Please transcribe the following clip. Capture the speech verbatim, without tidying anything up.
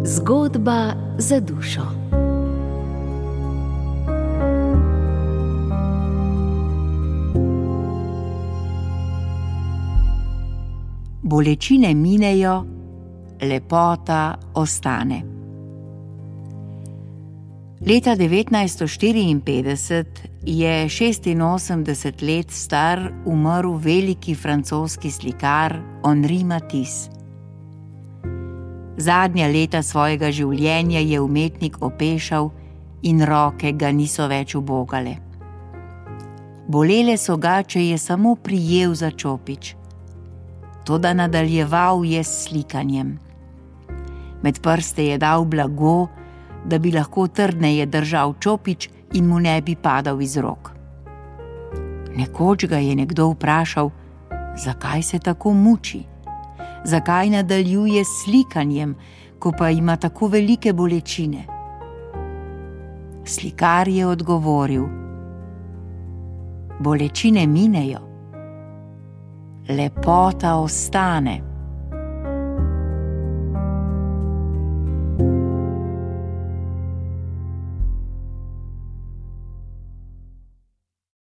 Zgodba za dušo. Bolečine minejo, lepota ostane. Leta devetnajststo štiriinpetdeset je šestinosemdeset let star umrl veliki francoski slikar Henri Matisse. Zadnja leta svojega življenja je umetnik opešal in roke ga niso več ubogale. Bolele so ga, če je samo prijel za čopič. Toda nadaljeval je s slikanjem. Med prste je dal blago, da bi lahko trdneje držal čopič in mu ne bi padal iz rok. Nekoč ga je nekdo vprašal, zakaj se tako muči, zakaj nadaljuje s slikanjem, ko pa ima tako velike bolečine. Slikar je odgovoril: bolečine minejo, lepota ostane.